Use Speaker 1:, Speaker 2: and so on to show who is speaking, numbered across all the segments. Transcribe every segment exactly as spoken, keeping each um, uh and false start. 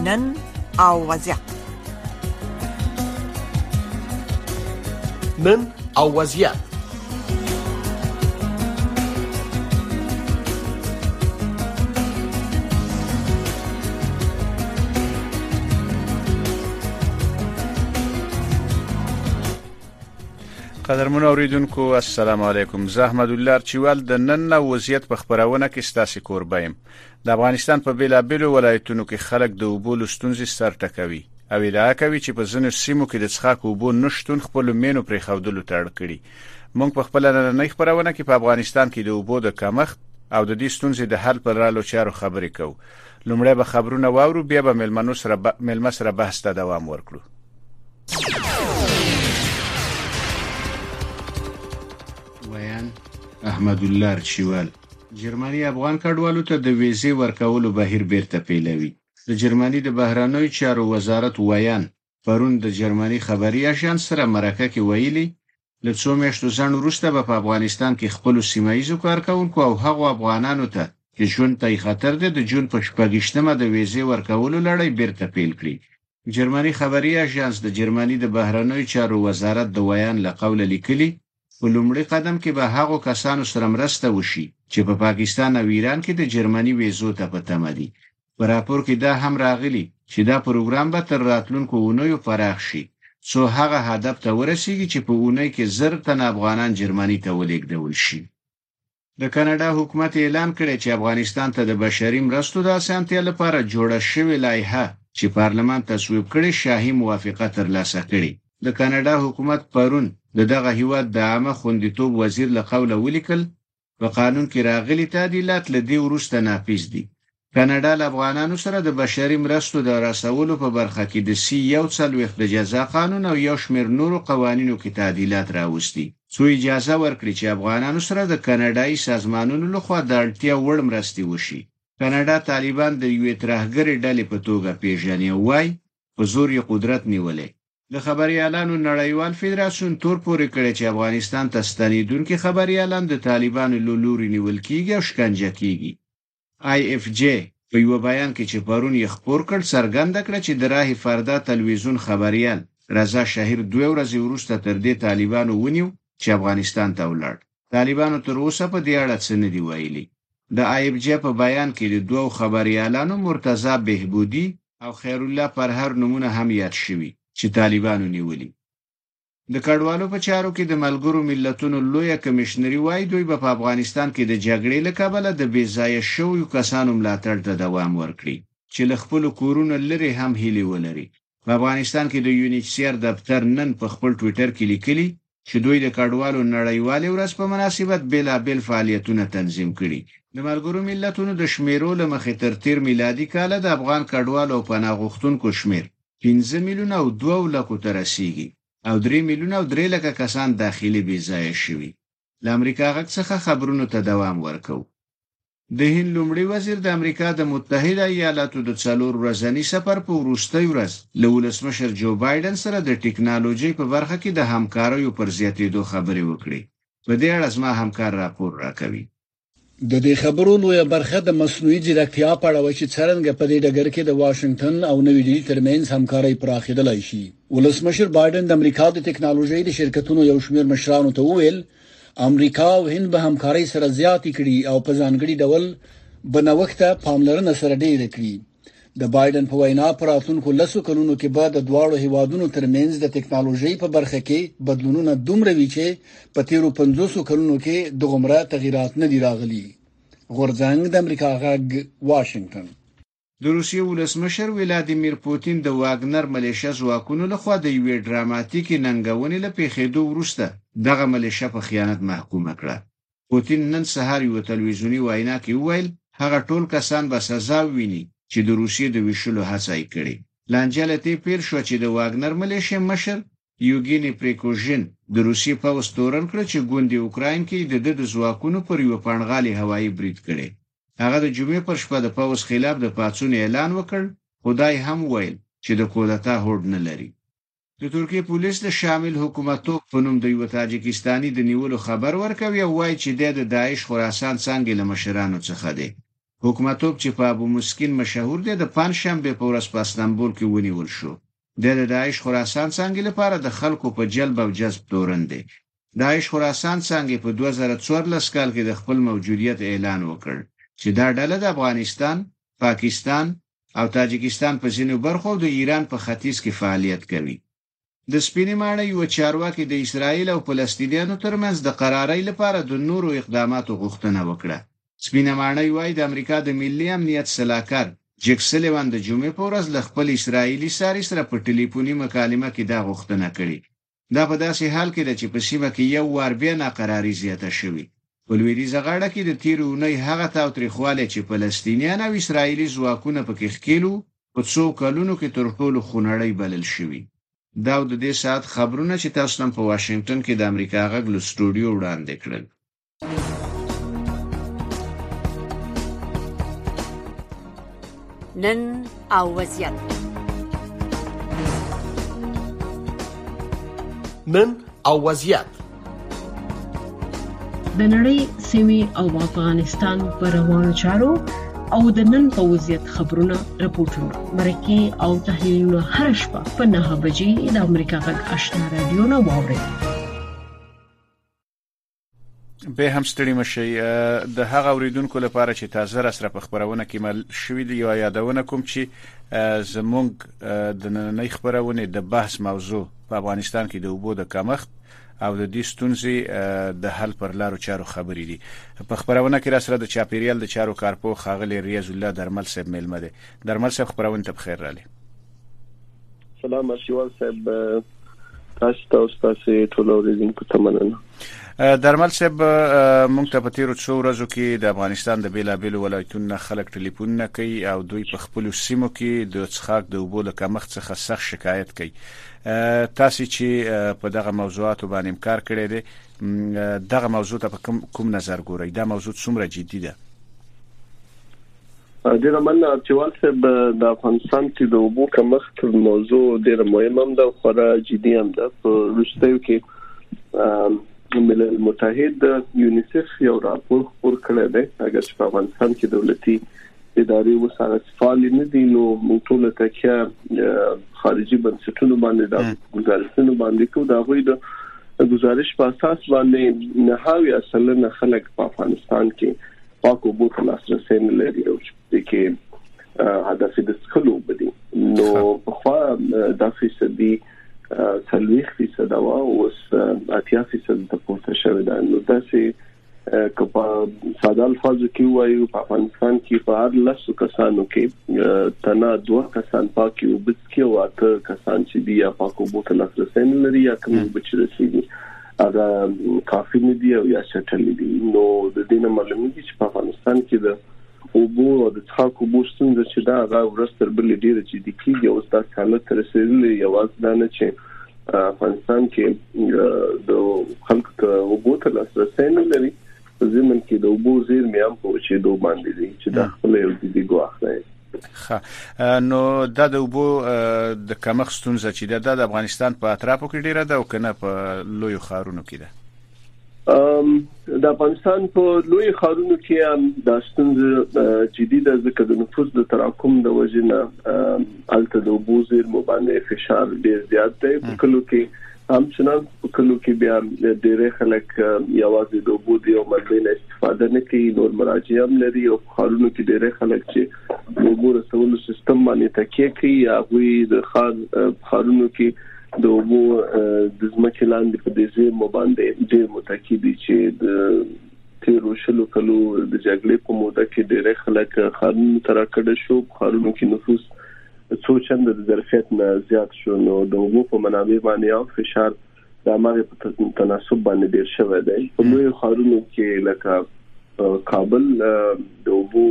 Speaker 1: نن او وضعیت.
Speaker 2: نن او وضعیت.
Speaker 3: قدرمن اوریدونکو السلام علیکم. زه احمد الله چوال د نن وضعیت په خبرونه کې ستاسو کوربایم. د افغانستان په بیلابیلو ولایتونو کې خلک د اوبو لستونځي سر ټکوي او ادعا کوي چې په ځینو سیمو کې د څښاک اوبو نشټون خپل مینو پرې خودلو تړ کړي. موږ په خپل نن خبرونه کې په افغانستان کې د اوبو د کمښت او د دې ستونزې د حل پر اړه چارو خبرې کوو. لومړی به خبرونه واورو، بیا به ملمنو سره ب... ملمه سره بحث ته دوام ورکړو.
Speaker 4: ویان احمد الله چوال. جرمني افغان کډوالو ته د ویزې ورکولو بهیر بیرته پیلوي. د جرمني د بهرنیو چارو وزارت ویان پرون د جرمني خبري اژانس سره مرکه کې ویلي له څو میاشتو ځان وروسته په افغانستان کې خپل سیمایي کارکونکو او هغو افغانانو ته چې ژوند ته خطر ده د جون په شپږشتمه د ویزې ورکولو لړۍ بیرته پیل کړي. جرمني خبري اژانس د جرمني د بهرنیو چارو وزارت د ویان له قوله لیکلي په لومړي قدم کې به هغو کسانو سره مرسته وشي چې په پا پاکستان او ایران کې د جرمني ویزو ته په تمه دي. په راپور کې دا هم راغلي چې دا پروګرام به تر راتلونکو اونیو پراخ شي څو هغه هدف ته ورسیږي چې په اونۍ کې زر تن افغانان جرمني ته ولېږدول شي. د کاناډا حکومت اعلان کړی چې افغانستان ته د بشري مرستو د اسانتیا لپاره جوړه شوې لایحه چې پارلمان تصویب کړي شاهي موافقه ترلاسه کړي. د کاناډا حکومت پرون د دغه هیواد د عامه خوندیتوب وزیر له قوله ولیکل په قانون کې راغلي تعدیلات له دې وروسته نافذ دي. کاناډا له افغانانو سره د بشري مرستو د رسولو په برخه کې د سی یو څلوېښت د جزا قانون او یو شمېر نورو قوانینو کې تعدیلات راوستي څو اجازه ورکړي چې افغانانو سره د کاناډایي سازمانونو لخوا د اړتیا وړ مرستې وشي. کاناډا طالبان د یوې ترهګرې ډلې په توګه پیژني او وايي په زور یې قدرت نیولې. د خبريالانو نړیوال فدراسیون تور پورې کړی چې افغانستان ته ستنېدونکي خبريالان د طالبانو له لوري نیول کیږي او شکنجه کیږي. آی اف جی په یو بیان کې چې پرون یې خپور کړ څرګنده کړه چې د راه فردا تلویزیون خبريال رضا شهیر دوه ورځې وروسته تر دې طالبانو ونیو چې افغانستان ته ولاړ. طالبانو تر اوسه په دې اړه څه نه دی ویلي. د آی اف جی په بیان کې د دوه خبريالانو مرتضی بهبودی او خیر الله پرهر نمونه هم یاد شوي چې طالبانو نیولي. د کډوالو په چارو کې د ملګرو ملتونو لوی کمشنري وایي دوی په افغانستان کې د جګړې له کبله د بې ځایه شویو کسانو ملاتړ ته دوام ورکړي چې له خپل کورونو لري هم هیلې ولري. په افغانستان کې د یونیسیار دفتر نن په خپل ټوئیټر کې لیکلي چې دوی د کډوالو نړیوالې ورځ په مناسبت بېلابېل فعالیتونه تنظیم کړي. د ملګرو ملتونو د شمیرو له مخې تر تیر میلادي کاله د افغان کډوالو او پناه غوښتونکو شمیر پنځه میلیونه او دوه لکو ته رسیږي او درې میلیونه او درې لکه کسان داخلي بې ځایه شوي. له امریکا غږ څخه خبرونو ته دوام ورکوو. د هند لومړي وزیر د امریکا د متحده ایالاتو د څلور ورځني سفر په وروستۍ ورځ له ولسمشر جو بایدن سره د ټکنالوژي په برخه کې د همکاریو پر زیاتېدو خبرې وکړي. په دې اړه زما همکار راپور راکوي.
Speaker 5: د دې خبرو لویه برخه د مصنوعي ځیرکتیا په اړه چې څرنګه په دې ډګر کې د واشنگټن او نوې ډیلي ترمنځ همکاري پراخېدلای شي. ولسمشر بایدن د امریکا د ټکنالوژي د شرکتونو یو شمېر مشرانو ته وویل امریکا او هند به همکاري سره زیاتې کړي او په ځانګړي ډول بنوښته پاملرنه سره ډېر کړي. د بایدن په وینا پر راتلونکو لسو کلونو کې به د دواړو هیوادونو ترمنځ د ټکنالوژي په برخه کې بدلونونه دومره وي چې په تیرو پنځوسو کلونو کې دغومره تغیرات نه دي راغلي. غورځنګ د امریکا غږ واشنگټن.
Speaker 4: د روسیې ولسمشر ولادیمیر پوتین د واګنر ملیشه ځواکونو لخوا د یوې ډراماتیکي ننګونې له پیښېدو وروسته دغه ملیشه په خیانت محکومه کړه. پوتین نن سهار یو تلویزیونی وینا کې وویل هغه ټول کسان به سزا وویني چې د روسیې د ویشلو هڅه یې کړې. لانجه ته پیل شو چې د واګنر ملیشه مشر یوګینی پریکوژن د روسیې پوځ تورن کړ چې ګوندې اوکراین کې د د ځواکونو پر یو پانغالي هوایي برید کړي. هغه د جمعې پر شپه د پوځ خلاف د پاڅون اعلان وکړ. خدای هم ویل چې د کودتا هوډ نه لري. د ترکیې پولیس د شامل حکومتو په نوم د یو تاجکستاني د نیولو خبر ورکوي او وایي چې د داعش خراسان څنګه له مشرانو څخه دی. حکومتوب چې په ابو مسکین مشهور دی د پنځشنبه په ورځ په استانبول کې ونیول شو. د داعش خراسان څنګه لپاره د خلکو په جلب او جذب تورن دی. داعش خراسان څنګه په دوه زره څوارلس کال کې د خپل موجودیت اعلان وکړ چې دا ډله د افغانستان، پاکستان او تاجکستان په ځینو برخو د ایران په ختیځ کې فعالیت کوي. د سپینې ماڼۍ یو چارواکي د اسرایل او فلسطینیانو ترمنځ د قرارۍ لپاره د نورو اقداماتو غوښتنه وکړه. سپینې ماڼۍ وايي د امریکا د ملي امنیت سلاکار جک سلیوان د جمعې په ورځ له خپل اسرایلی ساري سره په ټلیفوني مکالمه کې دا غوښتنه کړې. دا په داسې حال کې ده چې په سیمه کې یو وار بیا ناقراري زیاته شوې. په لویدیځه غاړه کې د تیرې اونۍ هغه تاوتریخوالی چې فلسطینیان او اسرایلی ځواکونه پکې ښکېلو په څو کلونو کې تر ټولو خونړی بلل شوي. دا د دې ساعت خبرونه چې تاسو هم په واشنگټن کې د امریکا غږ له سټوډیو وړاندې کړل.
Speaker 1: نن او وضعیت
Speaker 2: نن او وضعیت
Speaker 6: د نړۍ سیمې او افغانستان پر روانو چارو او د نن په وضعیت خبرونه راپورټونه مرکه او تحلیلونه هر شپه په نهه بجې د امریکا غږ آشنا رادیو نو واورئ.
Speaker 3: به هم ستړي مشي د هغه اوریدونکو لپاره چې تازه را سره په خبرونه کې مل شوې دی یا یادونه کوم چې زمونږ د نننۍ خبرونه د بحث موضوع په افغانستان کې د اوبو د کمښت او د دې ستونزې د حل پر لارو چارو خبرې دي. په خبرونه کې را سره د چاپیریال د چارو کارپو خاغلی ریاض الله درمل صاحب ملمه دي. درمل صاحب خبرونه ته بخیر رالی.
Speaker 7: سلام اشوال صاحب، تاسو تاسو تاسو ټول اوریدونکو ته مننه.
Speaker 3: درمل صاحب مونږ ته په تیرو څو ورځو کې د افغانستان د بیلابیلو ولایتونو خلک ټلیفونونه کوي او دوی په خپل سیمو کې د څښاک د اوبو له کمښت څخه سخت شکایت کوي. تاسو چې په دغه موضوعاتو باندې کار کړی دی، دغه موضوع ته په کوم کوم نظر ګورئ؟ دا موضوع څومره جدي ده؟
Speaker 7: ډیره مننه اشوال صاحب. د افغانستان کې د اوبو کمښت موضوع ډیره مهمه هم ده او خورا جدي هم ده. په وروستیو کې ملل متحد یونیسف یو راپور خپور کړی دی. اگر چې په افغانستان کې دولتي ادارې وساره فعال نه دي نو موږ ټول تکیه خارجي بنسټونو باندې د ګزارشونو باندې کوو. دا غوي د ګزارش په اساس باندې نهاوی اصلنا خلک په افغانستان کې پاک اوبو ته لاسرسي نه لري او چې هدف د څخلو بدی نو په خوا د فیصدي څلويخ فیصد او اوس اتیا فیصد د پورته شوی ده. نو داسې کپا ساده الفاظو کې وایو په افغانستان کې په هر لسو کسانو کې تنا دوه کسان پاکي او بس کې واته کسان چې دی یا پاک اوبو ته لاسرسي نه لري یا کوم بچرسي دي هغه کافي نه دی او یا شټل دي. نو د دې نه معلومه دي چې په افغانستان کې د اوبو او د څښاک اوبو ستونزه چې دا هغه ورستر بل ډیره چې د کیږي او ستاسو حالت تر رسیدلې یواز دا نه چې افغانستان کې د خلکو ته اوبو ته لاسرسي نه لري. زمون کې د اوبو زیرمې هم په چې دوه باندې دي چې دا خپل یو دي ګواښ دی.
Speaker 3: ښه، نو دا د اوبو د کمښت ستونزه چې دا د افغانستان په اطرافو کې ډیره ده او کنه په لوی ښارونو کې ده؟
Speaker 7: ام د افغانستان په لوی ښارونو کې هم د ستونزې جدي ده ځکه د نفوس د تراکم د وجې نه الته د اوبو زیرمو باندې فشار ډیر زیات دی. په کلو کې هم څنګه په کلو کې بیا ډېر خلک یوازې د اوبو د یو مدینه استفاده نه کوي، نور مراجع هم لري او خارونو کې ډېر خلک چې د اوبو رسولو سیستم باندې تکیه کوي. هغه د خار خارونو کې د اوبو د ځمکې لاندې په دې ځای باندې ډېر متکی دي چې د تیرو شلو کلو د جګړې په موده کې ډېر خلک خارونو تراکړه شو. خارونو کې نفوس څو چنده د ظرفیت نه زیات شو. نو د اوبو په منابع باندې او فشار د امر په تناسب باندې ډیر شوی دی. په لوی ښارونو کې لکه کابل د اوبو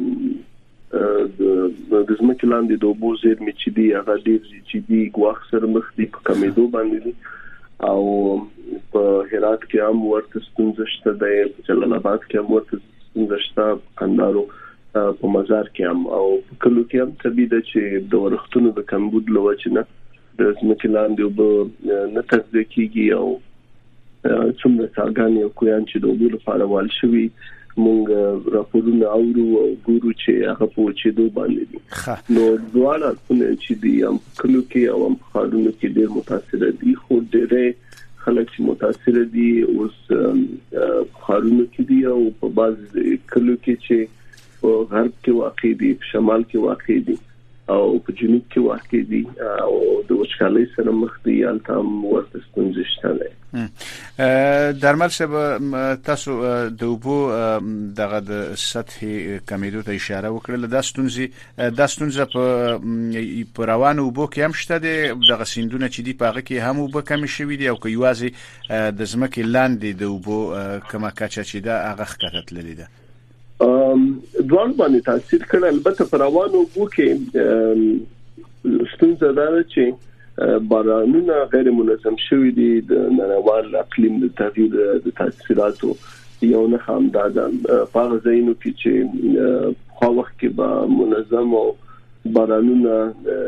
Speaker 7: د ځمکې لاندې د اوبو زیرمې چې دی هغه ډیر چې دی ګواښ سره مخ دي په کمیدو باندې دي او په هرات کې هم ورته ستونزه شته ده، په جلال آباد کې هم ورته ستونزه شته، کندهار په مزار کې هم او په کلو کې هم طبيعي ده چې د ورښتونو د کمبود لوجه نه د ځمکې لاندې اوبه نه تغذیه کیږي او څومره څاګانې او کویان چې د اوبو لپاره وال شوي مونږ راپورونه اورو او ګورو چې هغه په چې دوه باندې دي نو دواړه چې دي هم کلو کې او هم خارونو کې ډېر متاثر دي خو ډېر خلک چې متاثر دي اوس خارونو کې دي او په بعض کلو کې چې په غرب کې واقع دي په شمال کې واقع دي او په جنوب کې واقع دي او د وچکالۍ سره مخ دي البته هم ورته ستونزې شته.
Speaker 3: درمل صاحب تاسو د اوبو دغه د سطحي کمیدو ته اشاره وکړه د ستونزې د ستونزې په روانو اوبو کې هم شته دغه سیندونه چې دی په هغه کې هم اوبه کم شوي دي او که یوازې د ځمکې لاندې د اوبو کومه کچه چې ده هغه ښکته تللې ده.
Speaker 7: دوان باندې تاثیر کړل البته پر روانو اوبو کې ستونزه ده چې بارانونه غیر منظم شوي دي د نړیوال اقلیم د تغییر د تاثیراتو یو نه همدا ده په هغه ځایونو کې چې خو وخت کې به منظم او بارانونه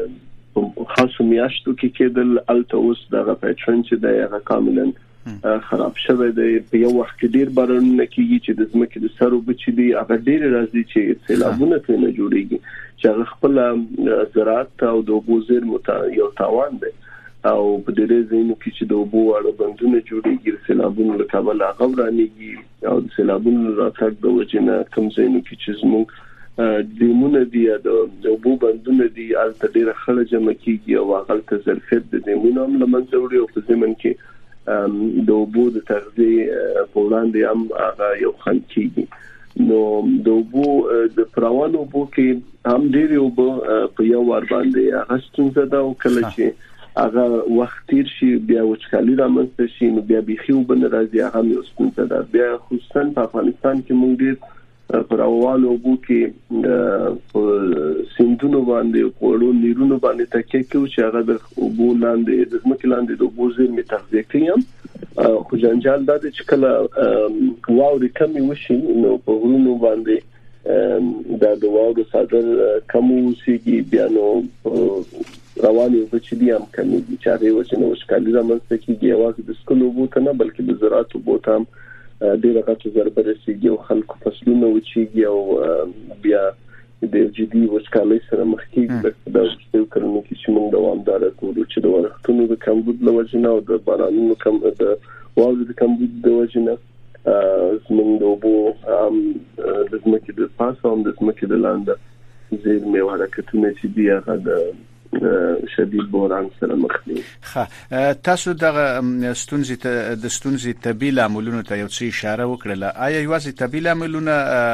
Speaker 7: خاصو میاشتو کې کېدل الته اوس دغه پیټرن چې د هغه کاملا خراب شوه دی په یو وخت کې ډیر بارانونه کیږي چې د ځمکې د سرو بچي دي هغه ډیر راځي چې سیلابونه څنګه جوړيږي چې هغه خپل زراعت او د اوبو زیرمو ته یو تاوان دی او په دې ځینو کې چې د اوبو اړه بندونه جوړيږي سیلابونه له کابل هغه ورانیږي او د سیلابونو راتګ د وجنه کم ځینو کې چې زموږ دیمونه دي د اوبو بندونه دي البته ډیر خلک جمع کیږي او هغه ته ظرفیت د دیمونو هم لمنځه وړي او په ځمن کې د اوبو د تغذیه په وړاندې هم هغه یو خنډ کیږي نو د اوبو د پروانو اوبو کې هم ډېر اوبو په یو ور باندې هغه ستونزه ده او کله چې هغه وخت تیر شي بیا وچکالي رامنځته شي نو بیا بيخي وبن راځي هغه یو ستونزه ده بیا خصوصا په افغانستان کې موږ ډېر پر اوالو اوبو کې په سیندونو باندې په نیرونو باندې تکیه کوي چې هغه د اوبو لاندې د ځمکې لاندې د اوبو زیرمې تغذیه کوي خو جنجال دا چې کله واوري کمی وشي نو په غرونو باندې دا د واورو صادر کم وسیږي بیا نو رواني اوبه چې دي هم کمی دي چې هغه وجنه وشکالي رامنځته کیږي یوازې د سکلو اوبو ته نه بلکې د زراعت اوبو ته هم ډېر غټه ضربه رسیږي او خلکو فصلونه وچیږي او بیا د جدي وچکالۍ سره مخ کیږي دا چې کړنو کې چې موږ دوامدار کوو چې د ورښتونو د کمبود له وجې او د بارانونو کم د واورو د کمبود د وجې نه زموږ د اوبو د ځمکې د پاسه هم د ځمکې د لاندې زیرمې او حرکتونه چې دي هغه د شدید بحران سره مخ دي.
Speaker 3: ښه تاسو دغه ستونزې ته د ستونزې طبي لاملونو ته یو څه اشاره وکړه آیا یوازې طبي لاملونه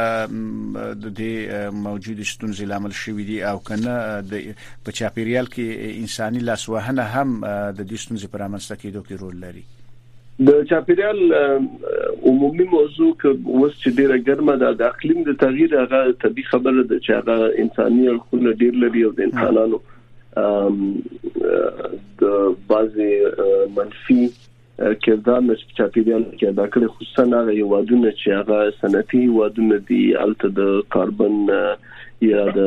Speaker 3: د دې موجود ستونزې لامل شوي دي او کنه د په چاپیریال کې انساني لاسوهنه هم د دې ستونزې پر رامنځته کېدو کې رول لري؟
Speaker 7: د چاپیریال عمومي موضوع که اوس چې ډیره ګرمه ده د اقلیم د تغییر هغه طبي خبره ده چې هغه انساني اړخونه ډیر لري او د انسانانو د بعضي منفي کردار نشي چاپیریال کې دا کړي خصوصا هغه یوادونه چې هغه صنعتي یوادونه دي الته د کاربن یا د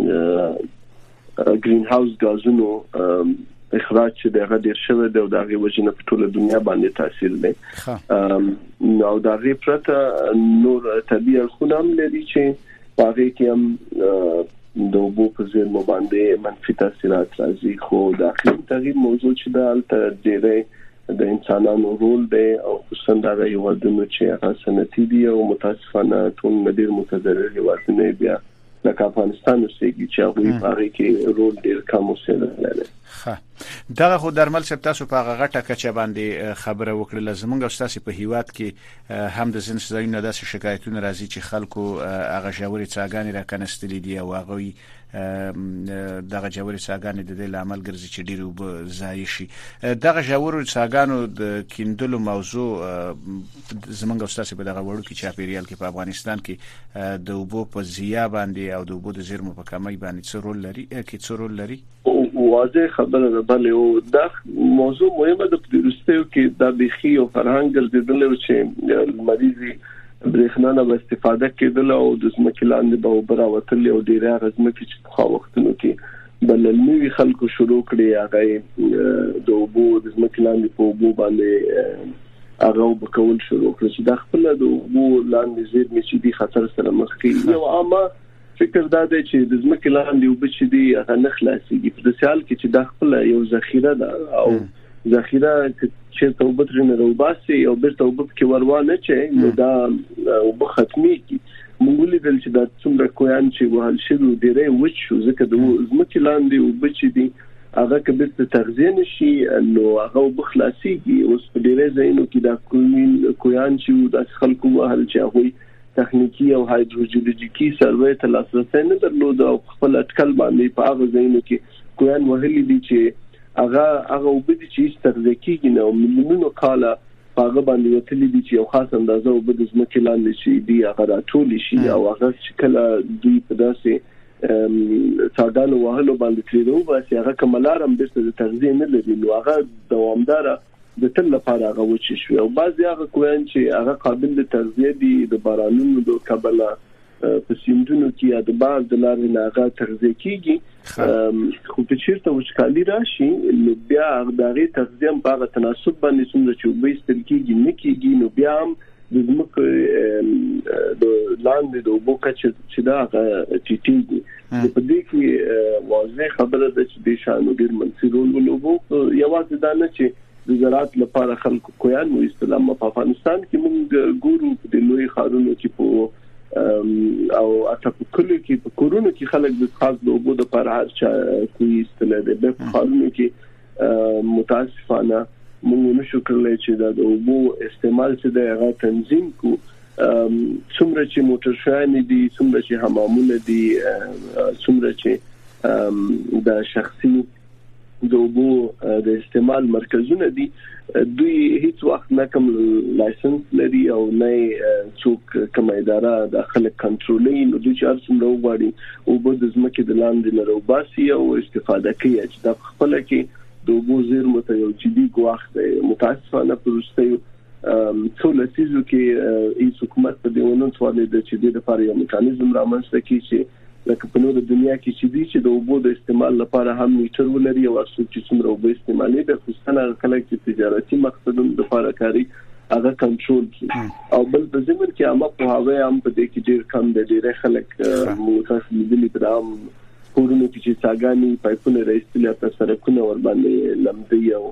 Speaker 7: گرین هاوس غازونو اخراج چې دغه ډیر شوی دی او دغه وجنه په ټوله دنیا باندې تاثیر دی نو دا غي پرته نور طبيعي خونم لري چې هغه کې هم د اوبو په زیرمو باندې منفي تاثیرات راځي خو د اقلیم تغییر موضوع چې د الته ډېرې د انسانانو رول دی او خصوصا دا یو ودونه چې هغه صنعتي دي او متاسفانه ټول ډېر متضرر هیوادونه بیا لکه افغانستان اوسېږي چې هغه په هغه کې رول ډېر کم اوسېږي لري.
Speaker 3: ښه دغه خو درمل چې تاسو په هغه غټه کچه باندې خبره وکړه زمونږ استاد په هیواد کې هم د زین سزاینو داسې شکایتونه راځي چې خلکو هغه ژورې څاګانې راکنستلې دي او هغه دغه ژورې څاګانې د دې لامل ګرځي چې ډېر وب ضایع شي دغه ژورې څاګانو د کیندلو موضوع زمونږ استاد په دغه وړو کې چاپیریال کې په افغانستان کې د اوبو په ضیاع باندې او د اوبو د زیرمو په کمۍ باندې څه رول لري کې څه رول لري؟
Speaker 7: واضح خبره ده بل او دا موضوع مهمه ده په دروستیو کې دا بيخي او فرهنګ ګرځیدل چې مریضي برېښنا نه استفاده کېدل او د ځمکې لاندې به وبراوتل او ډیره غزمکه چې په وختونو کې بللنی خلکو شروع کړی هغه د اوبو د ځمکې لاندې په اوبو باندې هغه وبکول شروع کړ چې د خپل د اوبو لاندې زیرمې چې دي خطر سره مخ کیږي. یو عامه فکر دا دی چې د ځمکې لاندې اوبه چې دي هغه نه خلاصيږي په داسې حال کې چې د خپل یو ذخیره ده او ذخیره چې ته اوبه ترې راوباسي او بیرته اوبه کې ورونه چې نو دا اوبه ختميږي. موږ ولیدل چې دا څومره کویان چې وهل شوي ډېرې وچ شو ځکه د ځمکې لاندې اوبه چې دي هغه کله چې تغذیه نشي نو هغه وبخلاصيږي. اوس په ډېرې ځایونو کې دا کوین کویان چې د خلکو وهل چې هغه تخنیکی او هایدروجیولوژیکي سروې ته لاسرسي نه درلود او خپل اټکل باندې په هغه ځایونو کې کویان وهلي دي چې هغه هغه وبدي چې تغذیه کیږي نو مليونو کاله هغه باندې وتلي دي چې یو خاص اندازه وبد ځمکې لاندې شي دي هغه راټول شي او هغه چې کله دوی په داسې څاګانو وهلو باندې کړو بس هغه کملارم بیرته د تغذیه نه لري نو هغه دوامدار د تل لپاره هغه وچ شي او بعضی هغه کوین چې هغه قابل د تغذیه دي د بارانونو د کبله په سیندونو کې د باز د لارې نه هغه تغذیه کیږي خو په چیرته وچکالي راشي نو بیا هغه تغذیه په هغه تناسب باندې څومره چې وبې ستل کیږي نه کیږي نو بیا هم د ځمکې د لاندې د اوبو کچه چې دا ټیټیږي. په دې کې واضح خبره ده چې د شانو ډیر منفي رول ولوبو یوازې دا نه چې د زراعت لپاره خلکو کویان و استلام په افغانستان کې موږ ګورو د لوی خارونو کې په او اته په کلو کې په کورونو کې خلک د خاص د اوبو د لپاره هر چا کوي استلام ده په خارونو کې متاسفانه موږ نشو کولای چې دا د اوبو استعمال چې د هغه تنظیم کو څومره چې موټر شان دي څومره چې حمامونه دي څومره چې د شخصي د اوبو د استعمال مرکزونه دي دوی هیڅ وخت نه کوم لایسنس لري او نه څوک کوم اداره داخله کنټرولي نو دوی چې څومره وغواړي او په د ځمکې د لاندې نه روباسي او استفاده کوي چې د خپل کې د اوبو زیرمو ته یو جدي ګواښ دی. متاسفانه په وروستیو څو لسیزو کې هیڅ حکومت په دې ونه توانید چې د لپاره یو میکانیزم رامنځته کړي چې لکه په نور دنیا کې چې دي چې د اوبو د استعمال لپاره هم میټر ولري او څوک چې څومره اوبه استعمالي د خصوصا کله چې تجارتي مقصدونو لپاره کاری هغه کنټرول کړي او بل په ځمن کې عامه په هوا هم په دې کې ډیر کم د ډیر خلک متاسفانه دي په دام کورونو کې چې څاګانی پایپونه راځي په سرکونو ور باندې لمدي او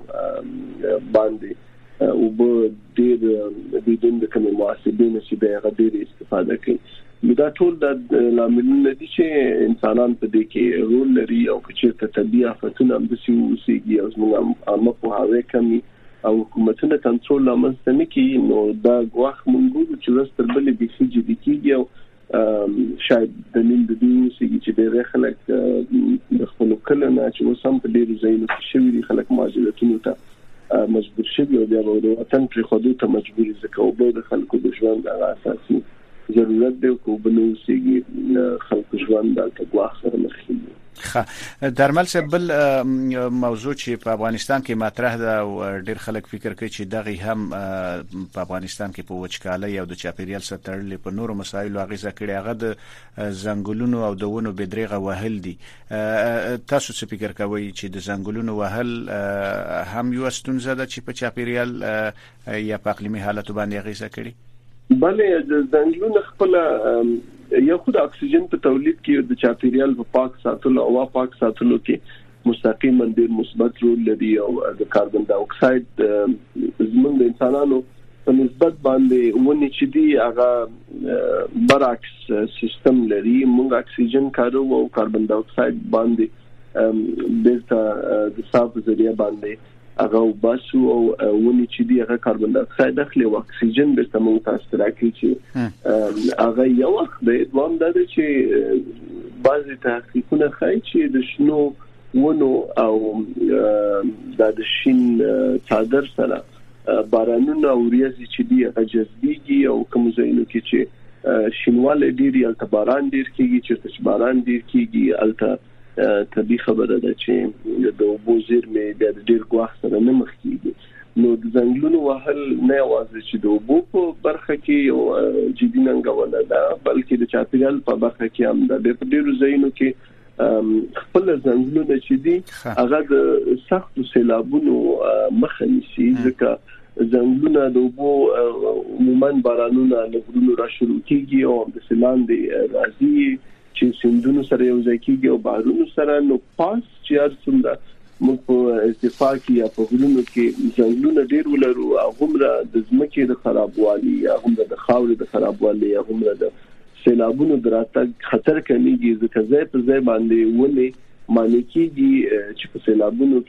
Speaker 7: باندې او به ډېر د دې د کومه محاسبینه چې به هغه ډېر استفاده کوي. دا ټول د لاملونه دي چې انسانان په دې کې رول لري او چې ته طبيعي آفتونه هم د سیوسيږي او موږ عامه په هغه کمی او حکومتونه کنټرول لامنځته نه کوي نو دا غواخ مونږ چې ورستر بلې د فيجي د کیږي او شاید دلیل د دې چې چې د خلک د خپل کلنه چې وسم په ډیرو ځایونو کې شوی دي خلک ماجلتونو ته مجبور شوي او بیا د وطن پر خودو ته مجبور ځکه او به د خلکو د ژوند د اساسي ضرورت دی کو بنو سیږي خلکو ژوند د تګواخ سره مخ کیږي.
Speaker 3: خا درمل څه بل موضوع چې په افغانستان کې مطرح ده او ډېر خلک فکر کوي چې دغه هم په افغانستان کې په وچکالۍ او د چاپیریال سره تړلې په نورو مسایلو اغیزه کړې هغه د زنګولونو او د ونو بدرېغه وهل دي. تاسو څه فکر کوئ چې د زنګولونو وهل هم یو ستونزه ده چې په چاپیریال یا په اقلیمي حالت باندې اغیزه کړي؟
Speaker 7: بلې د زنګولونو خپل یو خود اکسیجن په تولید کې د چاپیریال په پاک ساتلو او پاک ساتلو کې مستقیما ډېر مثبت رول لري او د کاربن ډای اکساید زموږ د انسانانو په نسبت باندې ونې چې دی هغه برعکس سیستم لري. موږ اکسیجن کارو او کاربن ډای اکساید باندې بیرته د صاف ذریعہ باندې هغه باسو او ونی چې دی هغه کاربن ډای اکساید اخلي او اکسیجن به تمام تاسو راکړي چې هغه یو وخت د دوام د چې بعضی تحقیقونه ښایي چې د شنو ونو او د شین څادر سره بارانونه او ریاضي چې دی هغه جذبيږي او کوم ځایونو کې چې شینواله ډیری الته باران ډیر کیږي چې باران ډیر کیږي الته طبي خبره ده چې د اوبو زیرمې د ډیر غواخ سره نه مخ کیږي نو د زنګلونو وهل نه یوازې چې د اوبو په برخه کې یو جدي ننګونه ده بلکې د چاپیریال په برخه کې هم د ډیرو ځایونو کې خپل زنګلونه چې دي هغه د سخت سیلابونو مخه نیسي ځکه ځنګلونه د اوبو عموما بارانونه له غرونو را شروع کیږي او د سیلاندې راځي چې سیندونو سره یو ځای کیږي او بارونو سره نو پاس چې ارسمده موږ په ارتفاع کې یا په غرونو کې ځنګلونه ډېر ولرو هغومره د ځمکې د خرابوالي یا هغومره د خاورې د خرابوالي یا هغومره د سیلابونو د راتګ خطر کمیږي ځکه ځای په ځای باندې ونې معنی کېږي چې په سیلابونو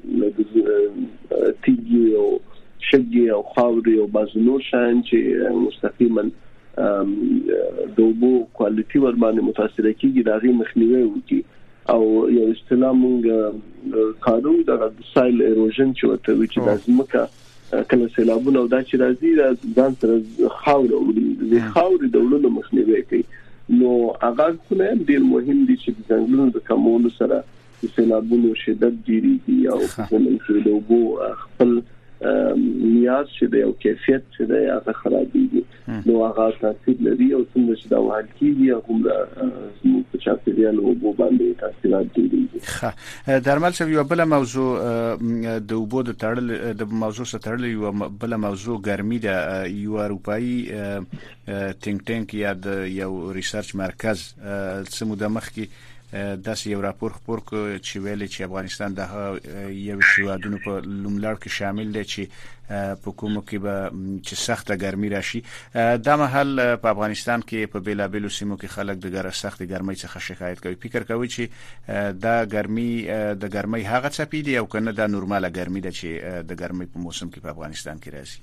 Speaker 7: کې تیږې او شګې او خاورې او بعض نور شیان چې مستقیما د اوبو کوالټي ور باندې متاثر کېږي د هغې مخنیوی وکړي او یو اصطلاح مونږ کارو د سایل ایروژن چې ورته وایي چې د ځمکه کله سیلابونه او دا چې راځي ځان سره خاوره وړي د خاورې د وړلو مخنیوی کوي نو هغه څه ډېر مهم دي چې د ځنګلونو د کمولو سره د سیلابونو شدت ډېرېږي او چې د اوبو خپل نیاز چې د یو کیفیت چې د هغه خرابېږي نو هغه تاثیر لري او څنګه چې دا وحل کېږي هغومره زموږ په چاپېریال او اوبو باندې تاثیرات ډېرېږي.
Speaker 3: ښه درمل صاحب یوه بله موضوع د اوبو د تړل د موضوع سره تړلې یوه بله موضوع ګرمي ده. یو اروپایي تینک ټانک یا د یو ریسرچ مرکز څه موده مخکې داسې یو راپور خپور کړ چې ویلي چې افغانستان د یو هیوادونو په لومړ کې شامل دی چې په کومو کې به چې سخته ګرمي راشي. دا مهال په افغانستان کې په بیلابیلو سیمو کې خلک د ګر سخت ګرمۍ څخه شکایت کوي. فکر کوي چې دا ګرمي د ګرمۍ هغه څپې دي او کنه دا نورماله ګرمي ده چې د ګرمۍ په موسم کې په افغانستان کې راځي.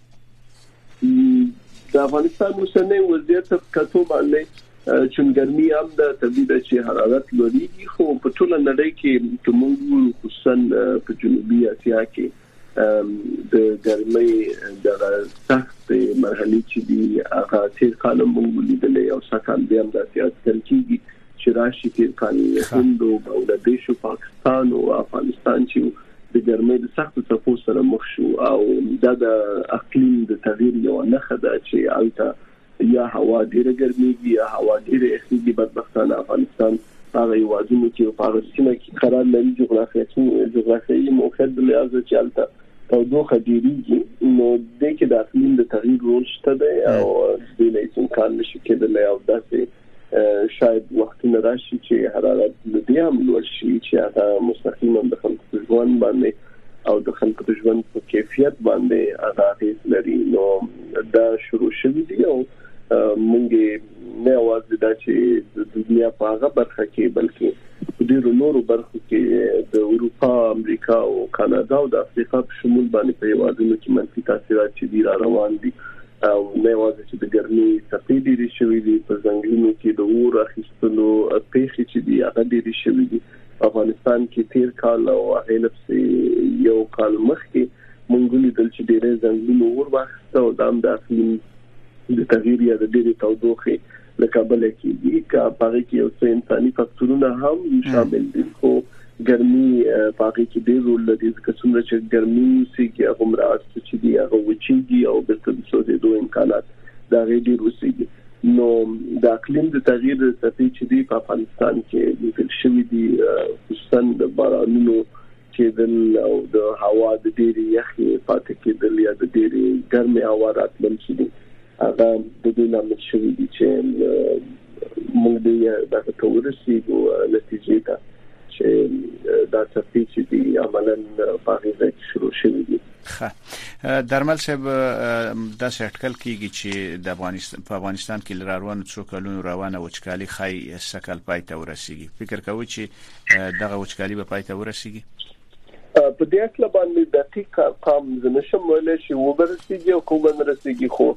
Speaker 7: د افغانستان اوسنی وضعیت په کتو باندې چون ګرمي هم د طبيعي د چې حرارت لوړیږي خو په ټوله نړۍ کې کومو خصوصا په جنوبي اسیا کې د ګرمۍ د سخت مرحلې چې دی هغه تیر کال موږ لیدلې او سکان بیا هم د سیاست کېږي چې راشي تیر کال هند او بنگلاديش او پاکستان او افغانستان چې د ګرمۍ د سخت څپو سره مخ شو او دا د اقلیم د تغییر یو نښه ده چې البته یا هوا ډیره ګرميږي یا هوا ډیره یخېږي. بدبختانه افغانستان هغه یوازینی چې په هغه سیمه کې قرار لري جغرافیایي جغرافیایي موقعیت د لحاظ چې البته تودوخه ډیریږي نو د کې د اقلیم د تغییر رول شته دی او د دې امکان نشي کېدلی او داسې شاید وختونه راشي چې حرارت دې هم لوړ شي چې هغه مستقیما د خلکو په ژوند باندې او د خلکو د ژوند په کیفیت باندې هغه اغېز لري. نو دا شروع شوي دي او مونږ نه اواز دا چې د دنیا په هغه برخه کې بلکې په ډیرو نورو برخو کې د اروپا، امریکا او کاناډا او د افریقا په شمول باندې په هیوادونو کې منفي تاثیرات چې دي را روان دي او نه اواز چې د ګرمۍ څپې ډېرې شوي دي په ځنګلونو کې د اور اخیستلو پیښې چې دي هغه ډېرې شوي دي. افغانستان کې تیر کال او هغې لپسې یو کال مخکې مونږ لیدل چې ډېری ځنګلونو اور واخیسته او دا هم د اقلیم د تغییر یا د ډېرې تودوخې له کبله کېږي که په هغې کې یو څه انساني فکتورونه هم شامل دي خو ګرمي په هغې کې ډېر رول لري ځکه څومره چې ګرمي اوسېږي هغومره هر څه چې دي هغه وچېږي او بېرته د سوځېدو امکانات د هغې ډېر اوسېږي. نو د اقلیم د تغییر څپې چې دي په افغانستان کې لیدل شوي دي خصوصا د بارانونو کېدل او د هوا د ډېرې یخې پاتې کېدل یا د ډېرې ګرمې هوا راتلل چې دي هغه د دې لامل شوي دي چې موږ دې دغه ته ورسېږو نتیجې ته چې دا څپې چې دي عملاً په هغې ځای کې شروع شوي دي.
Speaker 3: ښه درمل صاحب داسې اټکل کېږي چې د افغانستان په افغانستان کې له روانو څو کلونو روانه وچکالي ښایي سږ کال پای ته ورسېږي. فکر کوئ چې دغه وچکالي به پای ته ورسېږي؟
Speaker 7: په دې اړه باندې دقیق ارقام زه نشم ویلی چې وبرسېږي او که وبه نه رسېږي خو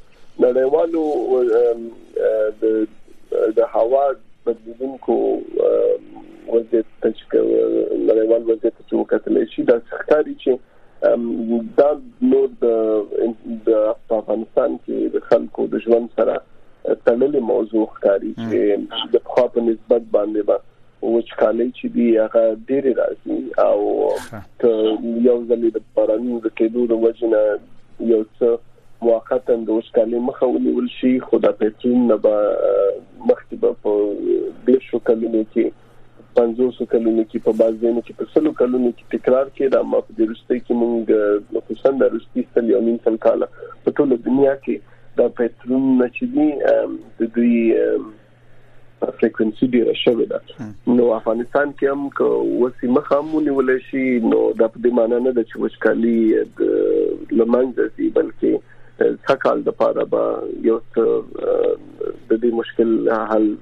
Speaker 7: نړیوالو د هوا بدلیدونکو وضعیت چې نړیوال وضعیت چې وکتلی شي دا ښکاري چې دا نور د افغانستان کې د خلکو د ژوند سره تړلې موضوع ښکاري چې د پخوا په نسبت باندې به وچکالۍ چې دي هغه ډېرې راځي او که یو ځلې د بارانونو د کېدو د وجې نه یو څه موقتا د وچکالۍ مخه ونیول شي خو دا پیټرون نه به مخکې به په دېرشو کلونو کې پنځوس کلونو کې په باز دینو کې په سلو کلونو کې تکرار کړه ما په درسته کې موږ نو خصوصا د روسي سل یو نیم سل کاله په ټول دنیا کې د پټرون نشدي د دوی فریکوئنسي ډیره شوې ده نو افغانستان کې هم که وسی مخامونی ولې شي نو د دې معنی نه د چې وشکالي د لمنځه دي بلکې څکال د پاره به یو د دې مشکل حل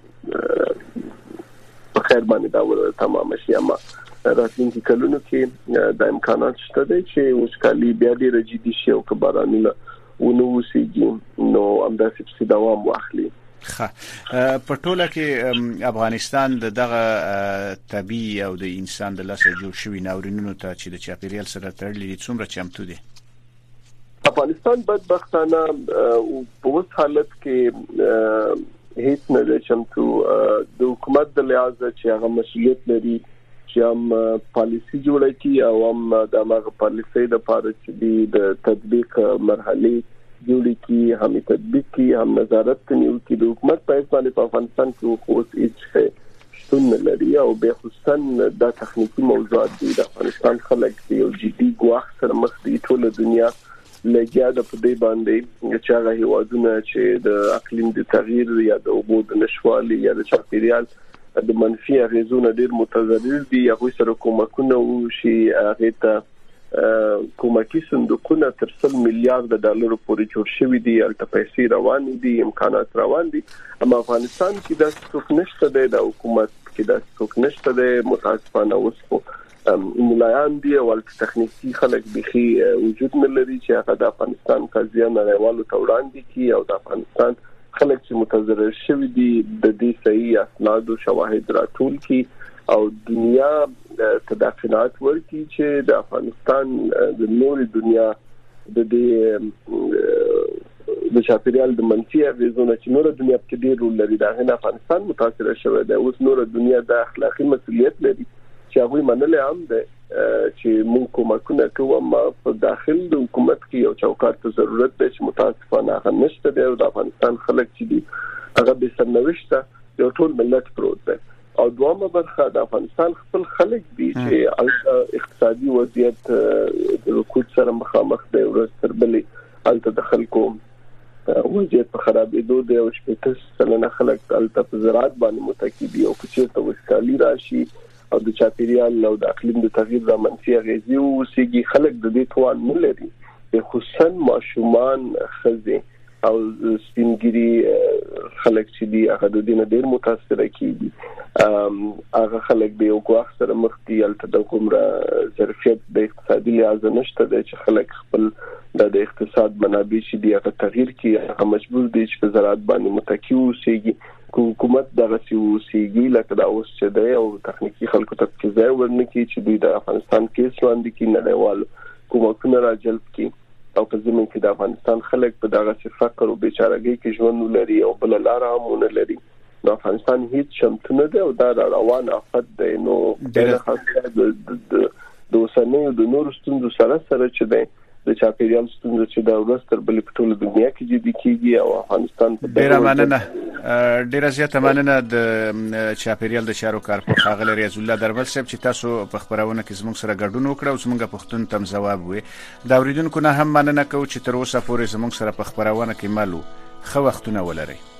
Speaker 7: په خیر باندې دا ور تمام شي اما راتلونکي کلونو کې د امکانات شته چې وشکالي بیا ډیره جدي شي او کبارانونه ونو وسیږي نو همداسې په دوام واخلي.
Speaker 3: ښه په ټوله کې افغانستان دغه طبيعي او د انسان د لاسه جوړ شوی ناورینونو ته چې د چاپیریال سره تړلي دي څومره چمتو دي؟
Speaker 7: افغانستان بدبختانه په اوس حالت کې هیڅ نه د چمتو د حکومت د لحاظ چې هغه مسؤلیت لري چې هم پالیسي جوړه کی او هم د هغه پالیسي د لپاره چې د تطبیق مرحله جوړه کی هم تطبیق کی هم نظارت کوي چې د حکومت په اساس په افغانستان کې خو هیڅ شتون لري او به خصوصا د تخنیکی موضوعات د افغانستان خلک یو جدي ګواښ سره مخ دي ټول دنیا لګیا د پدې باندې چې هغه هیوادونه چې د اقلیم د تغییر یا د اوبو د نشوالي یا د چاپیریال د منفي اغیزونو ډیر متضرر دي هغه سره کومکونه وشي هغه ته کومکی صندوقونه تر سل میلیارډ ډالر پورې جوړ شوي دي البته پیسې روان دي امکانات روان دي اما افغانستان کې د څوک نشته د حکومت کې د څوک نشته د متاسفانه اوس ملایان دي او تخنیکی خلک بخي وجود نه لري چې هغه د افغانستان قضیه نړیوالو ته وړاندې کړي او د افغانستان خلک چې متضرر شوي دي د دې صحیح اسناد او شواهد راټول کړي او دنیا تدافعات ورکړي چې د افغانستان د نور دنیا د دې د چاپیریال د منفي اغیزونو چې نور دنیا په ډیر رول لري دا نه افغانستان متاثر شوی دی اوس نور دنیا د اخلاقی مسؤلیت لري چې هغه منلې هم ده چې موږ کومکونه کوو ما په داخل د حکومت کې یو چوکاټ ته ضرورت ده چې متاسفانه هغه نشته دی او د افغانستان خلک چې دي هغه به سرنوشته یو ټول ملت پروت دی او دوامه برخه د افغانستان خپل خلک دي چې اقتصادي وضعیت د رکود سره مخامخ دی ورځ تر بلې الته د خلکو وضعیت په خرابېدو دی او شپږ سلنه خلک الته په زراعت باندې متکی دي او چې ته وشکالي راشي او د چاپیریال او د اقلیم د تغییر د منفي اغیزې او سیګي خلک د دې توان نه لري خصوصا ماشومان خزي او سپینګری خلک چې دي هغه د دې نه ډیر متاثر کیږي هغه خلک به یو ګواښ سره مخ دي البته د کومره ظرفیت د اقتصادي لحاظ نشته چې خلک خپل د اقتصاد منابع چې دي هغه تغییر کړي هغه مجبور دي چې په زراعت باندې متکی اوسېږي حکومت دغه سیوسیږي لکه دا اوس چې دی او تخنیکی خلکو ته کې ځای ورنکي چې دوی د افغانستان کې وړاندې کې نړیوال کومکونه راجلب کړي او په زمين کې د افغانستان خلک په دغه فقر او بیچارهګۍ کې ژوند لري او بل لار هم نه لري نو افغانستان هیڅ شمت نه دی او دا روان افت دی نو د خاصه د د اوسنۍ د نور ستوندو سره سره چې دی د چاپیریال ستونزې چې دا ورځ تر بلې په ټول دنیا کې جدي کیږي او افغانستان په
Speaker 3: ډیره مننه ډیره زیاته مننه د چاپیریال د چارو کارپوه ښاغلی ریاض الله دربل صاحب چې تاسو په خبرونه کې زموږ سره ګډون وکړو او زموږ پښتون تم ځواب وې دا اوریدونکو نه هم مننه کوم چې تر اوسه پورې زموږ سره په خبرونه کې مالو خو وختونه ولري.